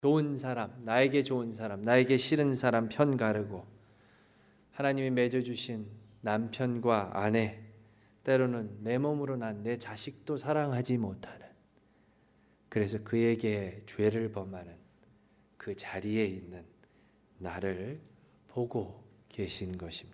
좋은 사람, 나에게 좋은 사람, 나에게 싫은 사람 편 가르고 하나님이 맺어주신 남편과 아내, 때로는 내 몸으로 난 내 자식도 사랑하지 못하는, 그래서 그에게 죄를 범하는 그 자리에 있는 나를 보고 계신 것입니다.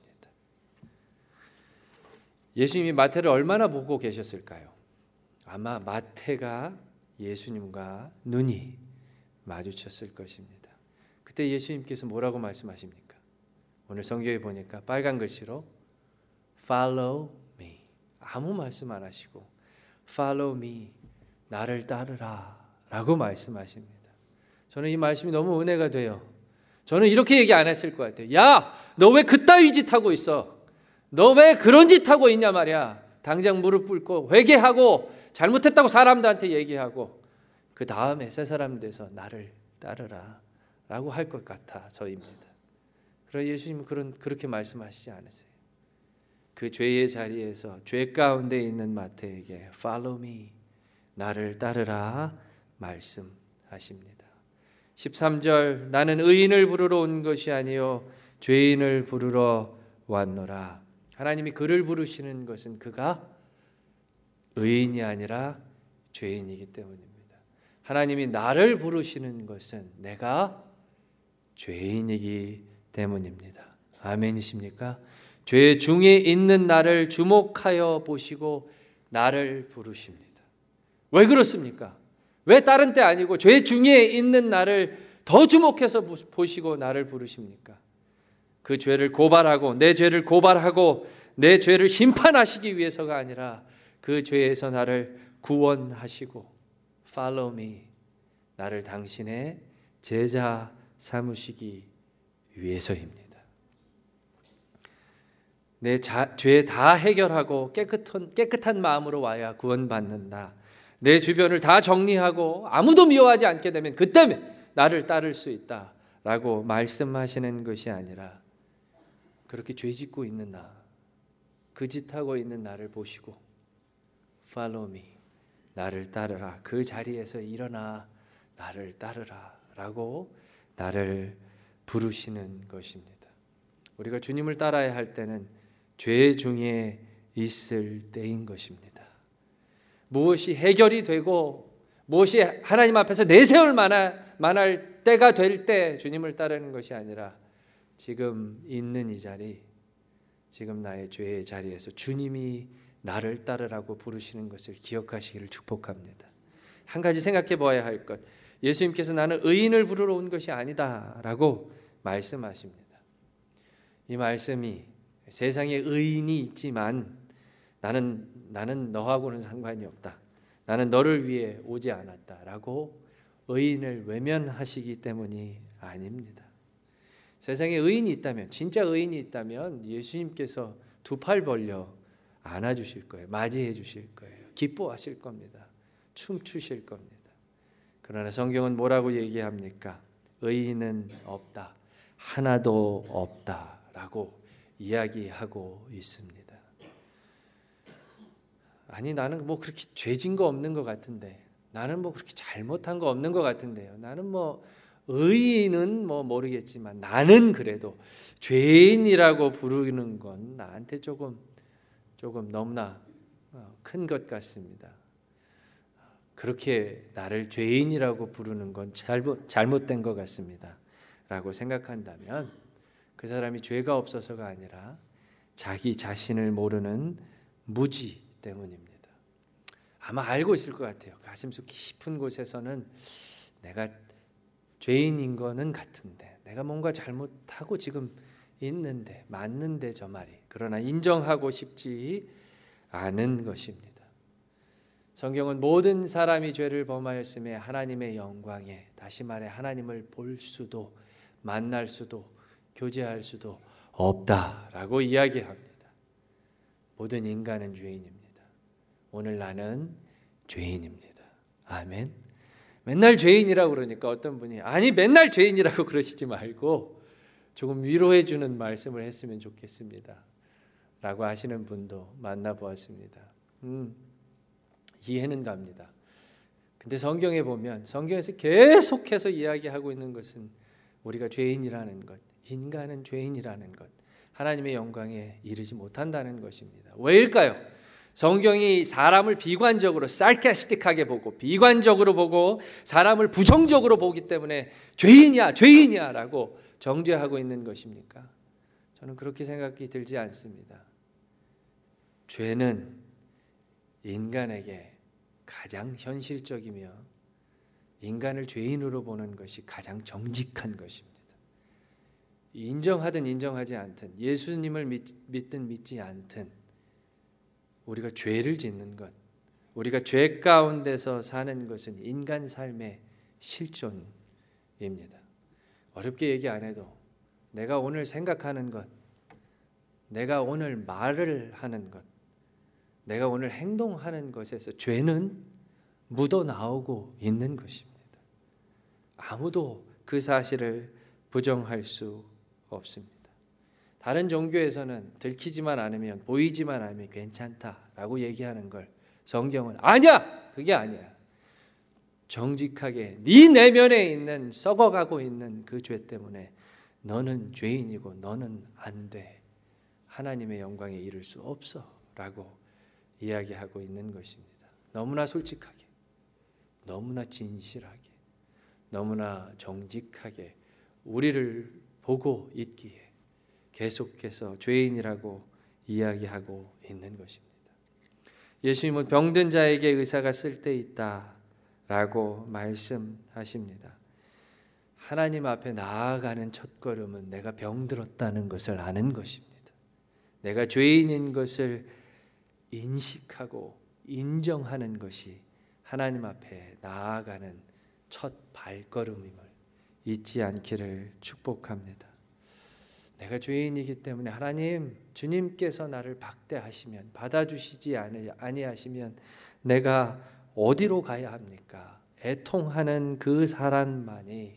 예수님이 마태를 얼마나 보고 계셨을까요? 아마 마태가 예수님과 눈이 마주쳤을 것입니다. 그때 예수님께서 뭐라고 말씀하십니까? 오늘 성경에 보니까 빨간 글씨로 Follow me, 아무 말씀 안 하시고 Follow me, 나를 따르라 라고 말씀하십니다. 저는 이 말씀이 너무 은혜가 돼요. 저는 이렇게 얘기 안 했을 것 같아요. 야, 너 왜 그따위 짓 하고 있어? 너 왜 그런 짓 하고 있냐 말이야. 당장 무릎 꿇고 회개하고 잘못했다고 사람들한테 얘기하고 그 다음에 새 사람 돼서 나를 따르라 라고 할 것 같아 저입니다. 그러나 예수님은 그렇게 말씀하시지 않으세요. 그 죄의 자리에서 죄 가운데 있는 마태에게 Follow me, 나를 따르라 말씀하십니다. 13절, 나는 의인을 부르러 온 것이 아니요 죄인을 부르러 왔노라. 하나님이 그를 부르시는 것은 그가 의인이 아니라 죄인이기 때문입니다. 하나님이 나를 부르시는 것은 내가 죄인이기 때문입니다. 아멘이십니까? 죄 중에 있는 나를 주목하여 보시고 나를 부르십니다. 왜 그렇습니까? 왜 다른 때 아니고 죄 중에 있는 나를 더 주목해서 보시고 나를 부르십니까? 그 죄를 고발하고 내 죄를 고발하고 내 죄를 심판하시기 위해서가 아니라 그 죄에서 나를 구원하시고 Follow me, 나를 당신의 제자 삼으시기 위해서입니다. 내 죄 다 해결하고 깨끗한 마음으로 와야 구원받는다. 내 주변을 다 정리하고 아무도 미워하지 않게 되면 그때 나를 따를 수 있다라고 말씀하시는 것이 아니라 그렇게 죄 짓고 있는 나, 그 짓하고 있는 나를 보시고 Follow me, 나를 따르라. 그 자리에서 일어나 나를 따르라 라고 나를 부르시는 것입니다. 우리가 주님을 따라야 할 때는 죄 중에 있을 때인 것입니다. 무엇이 해결이 되고 무엇이 하나님 앞에서 내세울 만할 때가 될 때 주님을 따르는 것이 아니라 지금 있는 이 자리, 지금 나의 죄의 자리에서 주님이 나를 따르라고 부르시는 것을 기억하시기를 축복합니다. 한 가지 생각해 봐야 할 것, 예수님께서 나는 의인을 부르러 온 것이 아니다 라고 말씀하십니다. 이 말씀이 세상에 의인이 있지만 나는 너하고는 상관이 없다, 나는 너를 위해 오지 않았다 라고 의인을 외면하시기 때문이 아닙니다. 세상에 의인이 있다면, 진짜 의인이 있다면 예수님께서 두 팔 벌려 안아주실 거예요. 맞이해 주실 거예요. 기뻐하실 겁니다. 춤추실 겁니다. 그러나 성경은 뭐라고 얘기합니까? 의인은 없다, 하나도 없다 라고 이야기하고 있습니다. 아니, 나는 뭐 그렇게 죄진 거 없는 것 같은데, 나는 뭐 그렇게 잘못한 거 없는 것 같은데요, 나는 뭐 의인은 뭐 모르겠지만 나는 그래도 죄인이라고 부르는 건 나한테 조금 너무나 큰 것 같습니다. 그렇게 나를 죄인이라고 부르는 건 잘못된 것 같습니다 라고 생각한다면 그 사람이 죄가 없어서가 아니라 자기 자신을 모르는 무지 때문입니다. 아마 알고 있을 것 같아요. 가슴속 깊은 곳에서는 내가 죄인인 거는 같은데, 내가 뭔가 잘못하고 지금 있는데, 맞는데 저 말이, 그러나 인정하고 싶지 않은 것입니다. 성경은 모든 사람이 죄를 범하였음에 하나님의 영광에, 다시 말해 하나님을 볼 수도 만날 수도 교제할 수도 없다라고 이야기합니다. 모든 인간은 죄인입니다. 오늘 나는 죄인입니다. 아멘. 맨날 죄인이라고 그러니까 어떤 분이 아니 맨날 죄인이라고 그러시지 말고 조금 위로해 주는 말씀을 했으면 좋겠습니다 라고 하시는 분도 만나보았습니다. 이해는 갑니다. 근데 성경에 보면 성경에서 계속해서 이야기하고 있는 것은 우리가 죄인이라는 것, 인간은 죄인이라는 것, 하나님의 영광에 이르지 못한다는 것입니다. 왜일까요? 성경이 사람을 비관적으로 sarcastic하게 보고 비관적으로 보고 사람을 부정적으로 보기 때문에 죄인이야 죄인이야 라고 정죄하고 있는 것입니까? 저는 그렇게 생각이 들지 않습니다. 죄는 인간에게 가장 현실적이며 인간을 죄인으로 보는 것이 가장 정직한 것입니다. 인정하든 인정하지 않든 예수님을 믿든 믿지 않든 우리가 죄를 짓는 것, 우리가 죄 가운데서 사는 것은 인간 삶의 실존입니다. 어렵게 얘기 안 해도 내가 오늘 생각하는 것, 내가 오늘 말을 하는 것, 내가 오늘 행동하는 것에서 죄는 묻어나오고 있는 것입니다. 아무도 그 사실을 부정할 수 없습니다. 다른 종교에서는 들키지만 않으면 보이지만 않으면 괜찮다라고 얘기하는 걸 성경은 아니야! 그게 아니야. 정직하게 네 내면에 있는 썩어가고 있는 그 죄 때문에 너는 죄인이고 너는 안 돼. 하나님의 영광에 이를 수 없어 라고 이야기하고 있는 것입니다. 너무나 솔직하게, 너무나 진실하게, 너무나 정직하게 우리를 보고 있기에 계속해서 죄인이라고 이야기하고 있는 것입니다. 예수님은 병든 자에게 의사가 쓸데있다라고 말씀하십니다. 하나님 앞에 나아가는 첫걸음은 내가 병들었다는 것을 아는 것입니다. 내가 죄인인 것을 인식하고 인정하는 것이 하나님 앞에 나아가는 첫 발걸음임을 잊지 않기를 축복합니다. 내가 죄인이기 때문에 하나님, 주님께서 나를 박대하시면, 받아주시지 아니하시면 내가 어디로 가야 합니까? 애통하는 그 사람만이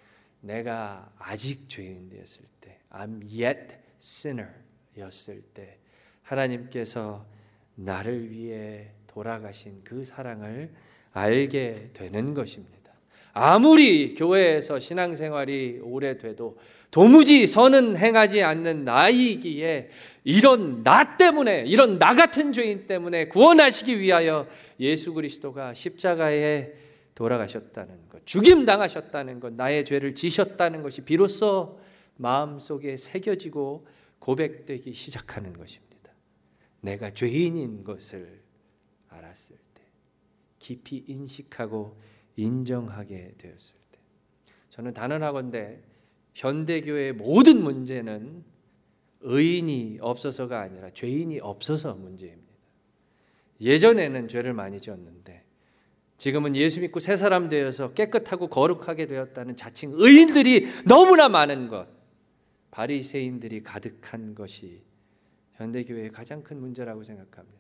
내가 아직 죄인 되었을 때, I'm yet sinner 였을 때 하나님께서 나를 위해 돌아가신 그 사랑을 알게 되는 것입니다. 아무리 교회에서 신앙생활이 오래돼도 도무지 선은 행하지 않는 나이기에 이런 나 때문에, 이런 나 같은 죄인 때문에 구원하시기 위하여 예수 그리스도가 십자가에 돌아가셨다는 것, 죽임당하셨다는 것, 나의 죄를 지셨다는 것이 비로소 마음속에 새겨지고 고백되기 시작하는 것입니다. 내가 죄인인 것을 알았을 때, 깊이 인식하고 인정하게 되었을 때, 저는 단언하건대 현대교회의 모든 문제는 의인이 없어서가 아니라 죄인이 없어서 문제입니다. 예전에는 죄를 많이 지었는데 지금은 예수 믿고 새 사람 되어서 깨끗하고 거룩하게 되었다는 자칭 의인들이 너무나 많은 것, 바리새인들이 가득한 것이 현대교회의 가장 큰 문제라고 생각합니다.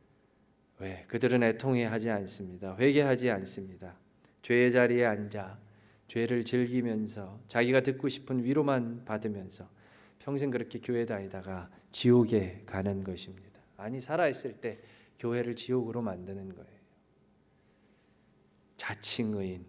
왜? 그들은 애통해하지 않습니다. 회개하지 않습니다. 죄의 자리에 앉아 죄를 즐기면서 자기가 듣고 싶은 위로만 받으면서 평생 그렇게 교회 다니다가 지옥에 가는 것입니다. 아니, 살아있을 때 교회를 지옥으로 만드는 거예요. 자칭 의인,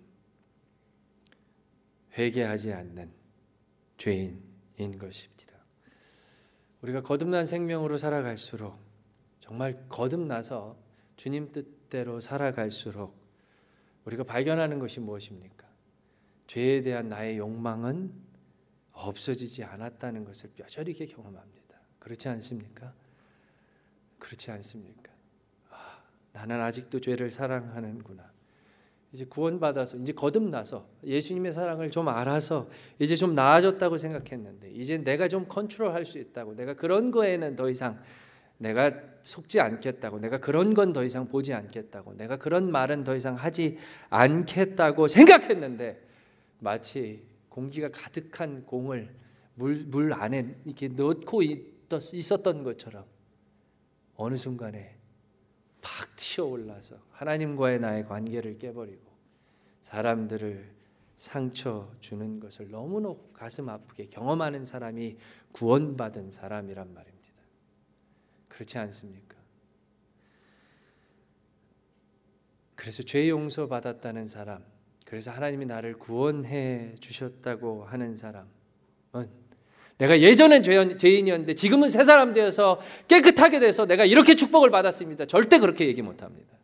회개하지 않는 죄인인 것입니다. 우리가 거듭난 생명으로 살아갈수록, 정말 거듭나서 주님 뜻대로 살아갈수록 우리가 발견하는 것이 무엇입니까? 죄에 대한 나의 욕망은 없어지지 않았다는 것을 뼈저리게 경험합니다. 그렇지 않습니까? 그렇지 않습니까? 나는 아직도 죄를 사랑하는구나. 이제 구원받아서, 이제 거듭나서 예수님의 사랑을 좀 알아서 이제 좀 나아졌다고 생각했는데 이제 내가 좀 컨트롤할 수 있다고, 내가 그런 거에는 더 이상 내가 속지 않겠다고, 내가 그런 건 더 이상 보지 않겠다고, 내가 그런 말은 더 이상 하지 않겠다고 생각했는데 마치 공기가 가득한 공을 물 안에 이렇게 넣고 있었던 것처럼 어느 순간에 팍 튀어올라서 하나님과의 나의 관계를 깨버리고 사람들을 상처 주는 것을 너무나 가슴 아프게 경험하는 사람이 구원받은 사람이란 말입니다. 그렇지 않습니까? 그래서 죄 용서 받았다는 사람, 그래서 하나님이 나를 구원해 주셨다고 하는 사람은 내가 예전엔 죄인이었는데 지금은 새 사람 되어서 깨끗하게 돼서 내가 이렇게 축복을 받았습니다. 절대 그렇게 얘기 못합니다.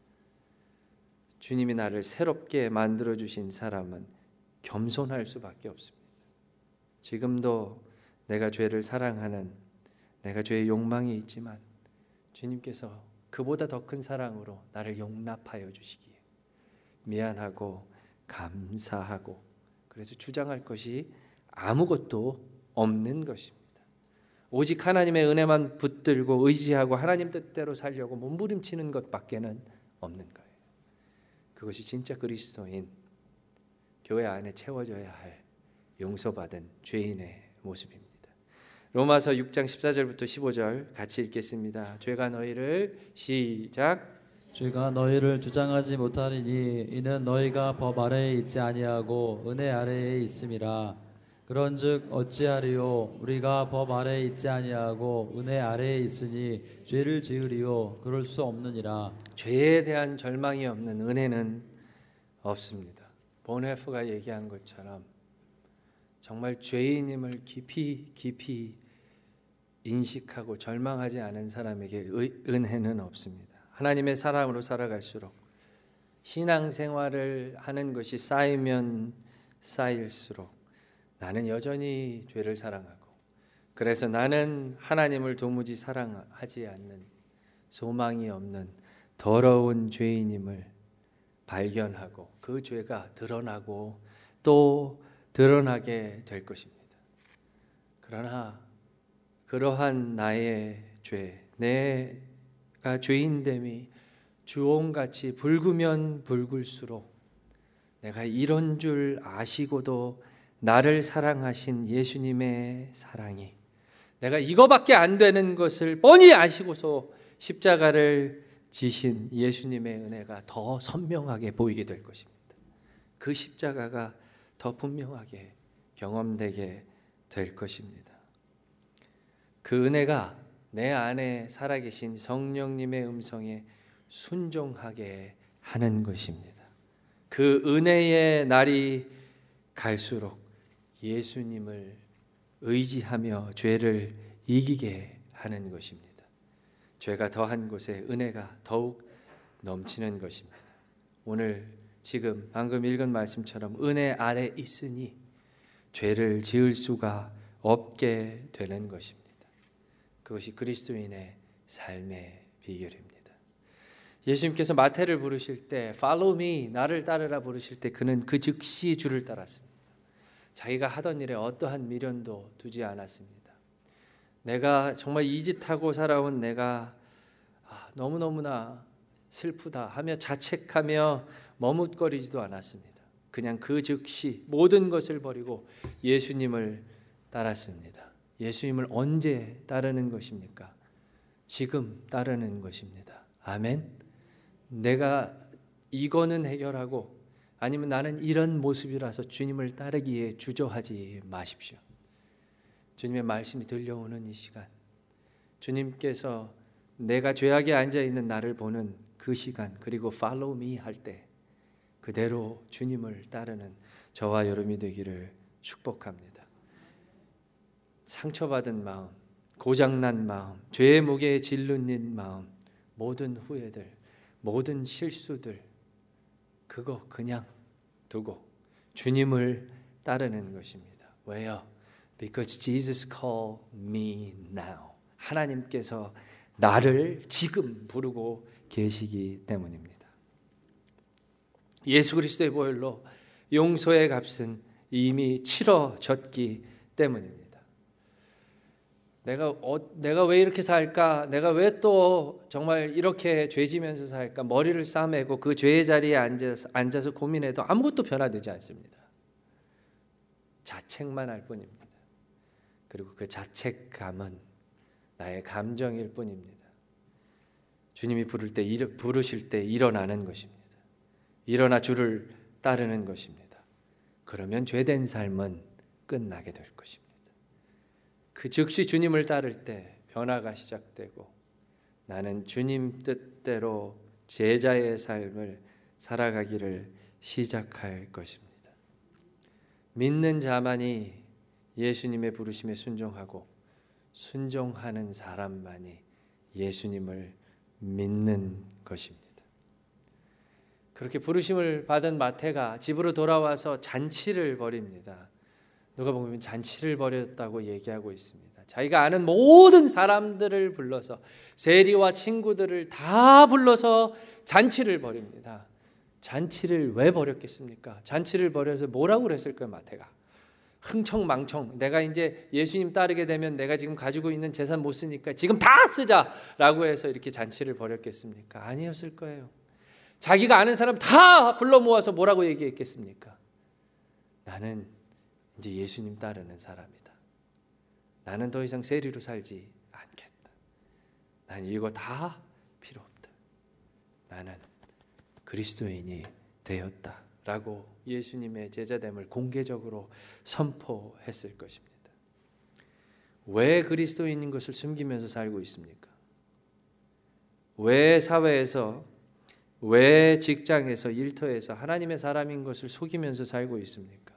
주님이 나를 새롭게 만들어 주신 사람은 겸손할 수밖에 없습니다. 지금도 내가 죄를 사랑하는, 내가 죄의 욕망이 있지만 주님께서 그보다 더 큰 사랑으로 나를 용납하여 주시기에 미안하고 감사하고, 그래서 주장할 것이 아무것도 없는 것입니다. 오직 하나님의 은혜만 붙들고 의지하고 하나님 뜻대로 살려고 몸부림치는 것밖에는 없는 거예요. 그것이 진짜 그리스도인, 교회 안에 채워져야 할 용서받은 죄인의 모습입니다. 로마서 6장 14절부터 15절 같이 읽겠습니다. 죄가 너희를, 시작. 죄가 너희를 주장하지 못하리니 이는 너희가 법 아래에 있지 아니하고 은혜 아래에 있음이라. 그런즉 어찌하리요? 우리가 법 아래에 있지 아니하고 은혜 아래에 있으니 죄를 지으리요? 그럴 수 없느니라. 죄에 대한 절망이 없는 은혜는 없습니다. 본헤프가 얘기한 것처럼 정말 죄인임을 깊이 인식하고 절망하지 않은 사람에게 은혜는 없습니다. 하나님의 사랑으로 살아갈수록, 신앙생활을 하는 것이 쌓이면 쌓일수록 나는 여전히 죄를 사랑하고, 그래서 나는 하나님을 도무지 사랑하지 않는, 소망이 없는 더러운 죄인임을 발견하고 그 죄가 드러나고 또 드러나게 될 것입니다. 그러나 그러한 나의 죄, 내가 죄인됨이 주홍같이 붉으면 붉을수록 내가 이런 줄 아시고도 나를 사랑하신 예수님의 사랑이, 내가 이거밖에 안 되는 것을 뻔히 아시고서 십자가를 지신 예수님의 은혜가 더 선명하게 보이게 될 것입니다. 그 십자가가 더 분명하게 경험되게 될 것입니다. 그 은혜가 내 안에 살아계신 성령님의 음성에 순종하게 하는 것입니다. 그 은혜의 날이 갈수록 예수님을 의지하며 죄를 이기게 하는 것입니다. 죄가 더한 곳에 은혜가 더욱 넘치는 것입니다. 오늘 지금 방금 읽은 말씀처럼 은혜 아래 있으니 죄를 지을 수가 없게 되는 것입니다. 그것이 그리스도인의 삶의 비결입니다. 예수님께서 마태를 부르실 때 Follow me, 나를 따르라 부르실 때 그는 그 즉시 주를 따랐습니다. 자기가 하던 일에 어떠한 미련도 두지 않았습니다. 내가 정말 이 짓하고 살아온 내가 너무너무나 슬프다 하며 자책하며 머뭇거리지도 않았습니다. 그냥 그 즉시 모든 것을 버리고 예수님을 따랐습니다. 예수님을 언제 따르는 것입니까? 지금 따르는 것입니다. 아멘. 내가 이거는 해결하고 아니면 나는 이런 모습이라서 주님을 따르기에 주저하지 마십시오. 주님의 말씀이 들려오는 이 시간, 주님께서 내가 죄악에 앉아있는 나를 보는 그 시간, 그리고 Follow me 할 때 그대로 주님을 따르는 저와 여러분이 되기를 축복합니다. 상처받은 마음, 고장난 마음, 죄의 무게에 질린 마음, 모든 후회들, 모든 실수들, 그거 그냥 두고 주님을 따르는 것입니다. 왜요? Because Jesus called me now. 하나님께서 나를 지금 부르고 계시기 때문입니다. 예수 그리스도의 보혈로 용서의 값은 이미 치러졌기 때문입니다. 내가 왜 이렇게 살까? 내가 왜 또 정말 이렇게 죄지면서 살까? 머리를 싸매고 그 죄의 자리에 앉아서 고민해도 아무것도 변화되지 않습니다. 자책만 할 뿐입니다. 그리고 그 자책감은 나의 감정일 뿐입니다. 주님이 부르실 때 일어나는 것입니다. 일어나 주를 따르는 것입니다. 그러면 죄된 삶은 끝나게 될 것입니다. 그 즉시 주님을 따를 때 변화가 시작되고 나는 주님 뜻대로 제자의 삶을 살아가기를 시작할 것입니다. 믿는 자만이 예수님의 부르심에 순종하고 순종하는 사람만이 예수님을 믿는 것입니다. 그렇게 부르심을 받은 마태가 집으로 돌아와서 잔치를 벌입니다. 누가 보면 잔치를 벌였다고 얘기하고 있습니다. 자기가 아는 모든 사람들을 불러서 세리와 친구들을 다 불러서 잔치를 벌입니다. 잔치를 왜 벌였겠습니까? 잔치를 벌여서 뭐라고 그랬을까요? 마태가 흥청망청 내가 이제 예수님 따르게 되면 내가 지금 가지고 있는 재산 못 쓰니까 지금 다 쓰자라고 해서 이렇게 잔치를 벌였겠습니까? 아니었을 거예요. 자기가 아는 사람 다 불러 모아서 뭐라고 얘기했겠습니까? 나는 이제 예수님 따르는 사람이다. 나는 더 이상 세리로 살지 않겠다. 난 이거 다 필요 없다. 나는 그리스도인이 되었다. 라고 예수님의 제자됨을 공개적으로 선포했을 것입니다. 왜 그리스도인인 것을 숨기면서 살고 있습니까? 왜 사회에서, 왜 직장에서, 일터에서 하나님의 사람인 것을 속이면서 살고 있습니까?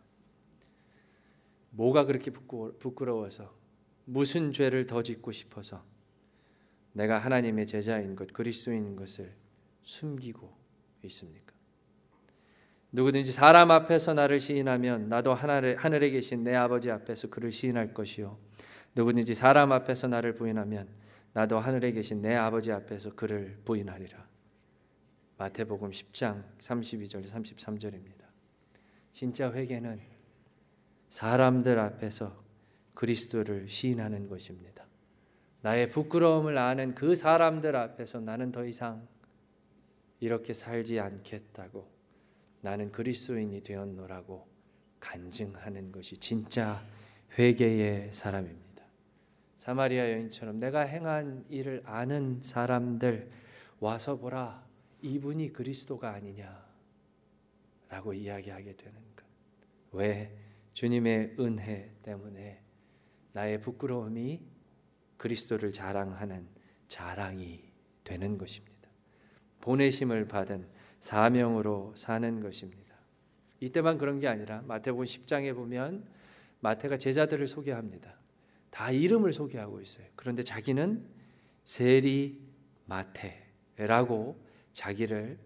뭐가 그렇게 부끄러워서, 무슨 죄를 더 짓고 싶어서 내가 하나님의 제자인 것, 그리스도인인 것을 숨기고 있습니까? 누구든지 사람 앞에서 나를 시인하면 나도 하늘에 계신 내 아버지 앞에서 그를 시인할 것이요, 누구든지 사람 앞에서 나를 부인하면 나도 하늘에 계신 내 아버지 앞에서 그를 부인하리라. 마태복음 10장 32절 33절입니다. 진짜 회개는 사람들 앞에서 그리스도를 시인하는 것입니다. 나의 부끄러움을 아는 그 사람들 앞에서 나는 더 이상 이렇게 살지 않겠다고, 나는 그리스도인이 되었노라고 간증하는 것이 진짜 회개의 사람입니다. 사마리아 여인처럼 내가 행한 일을 아는 사람들 와서 보라, 이분이 그리스도가 아니냐라고 이야기하게 되는 것. 왜? 주님의 은혜 때문에 나의 부끄러움이 그리스도를 자랑하는 자랑이 되는 것입니다. 보내심을 받은 사명으로 사는 것입니다. 이때만 그런 게 아니라 마태복음 10장에 보면 마태가 제자들을 소개합니다. 다 이름을 소개하고 있어요. 그런데 자기는 세리 마태라고 자기를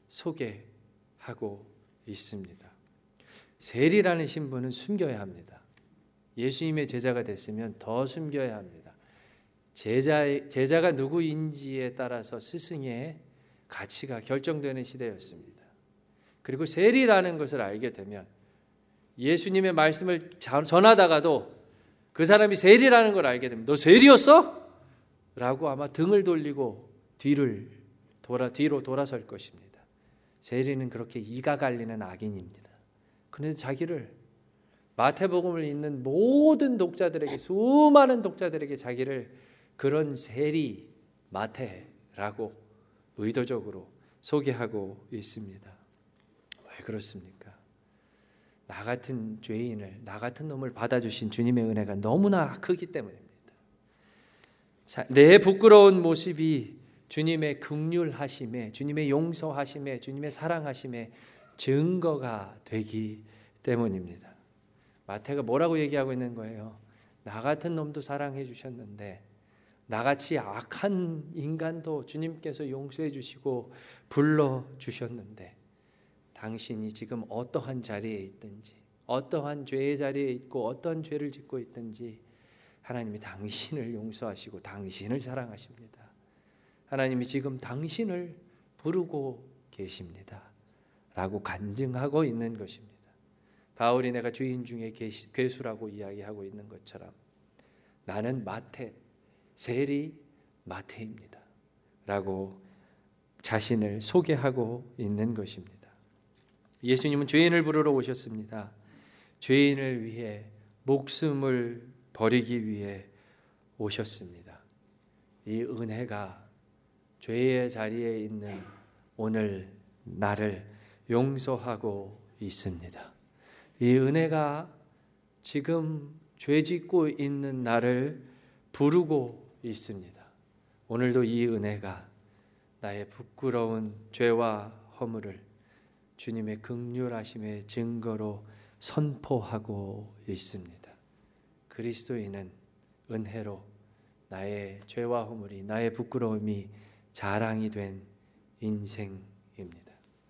소개하고 있습니다. 세리라는 신분은 숨겨야 합니다. 예수님의 제자가 됐으면 더 숨겨야 합니다. 제자가 누구인지에 따라서 스승의 가치가 결정되는 시대였습니다. 그리고 세리라는 것을 알게 되면 예수님의 말씀을 전하다가도 그 사람이 세리라는 걸 알게 되면 너 세리였어? 라고 아마 등을 돌리고 뒤로 돌아설 것입니다. 세리는 그렇게 이가 갈리는 악인입니다. 그런데 자기를 마태복음을 읽는 모든 독자들에게, 수많은 독자들에게 자기를 그런 세리 마태라고 의도적으로 소개하고 있습니다. 왜 그렇습니까? 나 같은 죄인을, 나 같은 놈을 받아주신 주님의 은혜가 너무나 크기 때문입니다. 내 부끄러운 모습이 주님의 긍휼하심에, 주님의 용서하심에, 주님의 사랑하심에 증거가 되기 때문입니다. 마태가 뭐라고 얘기하고 있는 거예요? 나 같은 놈도 사랑해 주셨는데, 나같이 악한 인간도 주님께서 용서해 주시고 불러 주셨는데, 당신이 지금 어떠한 자리에 있든지, 어떠한 죄의 자리에 있고 어떠한 죄를 짓고 있든지 하나님이 당신을 용서하시고 당신을 사랑하십니다. 하나님이 지금 당신을 부르고 계십니다 라고 간증하고 있는 것입니다. 바울이 내가 죄인 중에 괴수라고 이야기하고 있는 것처럼 나는 마태, 세리 마태입니다 라고 자신을 소개하고 있는 것입니다. 예수님은 죄인을 부르러 오셨습니다. 죄인을 위해 목숨을 버리기 위해 오셨습니다. 이 은혜가 죄의 자리에 있는 오늘 나를 용서하고 있습니다. 이 은혜가 지금 죄 짓고 있는 나를 부르고 있습니다. 오늘도 이 은혜가 나의 부끄러운 죄와 허물을 주님의 긍휼하심의 증거로 선포하고 있습니다. 그리스도인은 은혜로 나의 죄와 허물이, 나의 부끄러움이 자랑이 된 인생입니다.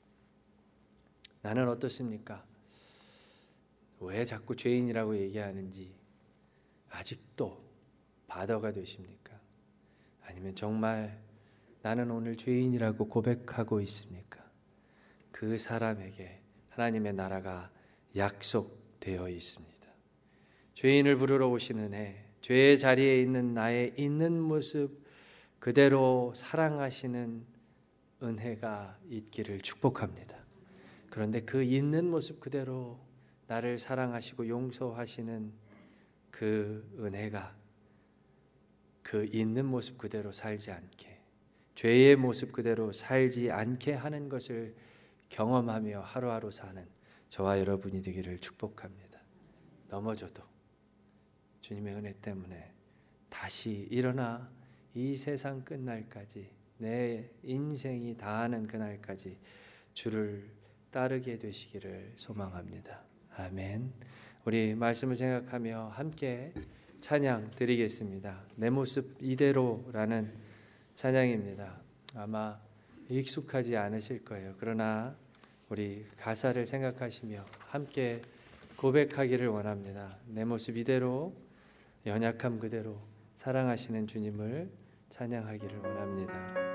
나는 어떻습니까? 왜 자꾸 죄인이라고 얘기하는지 아직도 바더가 되십니까? 아니면 정말 나는 오늘 죄인이라고 고백하고 있습니까? 그 사람에게 하나님의 나라가 약속되어 있습니다. 죄인을 부르러 오신 은혜, 죄의 자리에 있는 나의 있는 모습 그대로 사랑하시는 은혜가 있기를 축복합니다. 그런데 그 있는 모습 그대로 나를 사랑하시고 용서하시는 그 은혜가 그 있는 모습 그대로 살지 않게, 죄의 모습 그대로 살지 않게 하는 것을 경험하며 하루하루 사는 저와 여러분이 되기를 축복합니다. 넘어져도 주님의 은혜 때문에 다시 일어나 이 세상 끝날까지, 내 인생이 다하는 그날까지 주를 따르게 되시기를 소망합니다. 아멘. 우리 말씀을 생각하며 함께 찬양 드리겠습니다. 내 모습 이대로라는 찬양입니다. 아마 익숙하지 않으실 거예요. 그러나 우리 가사를 생각하시며 함께 고백하기를 원합니다. 내 모습 이대로, 연약함 그대로 사랑하시는 주님을 찬양하기를 원합니다.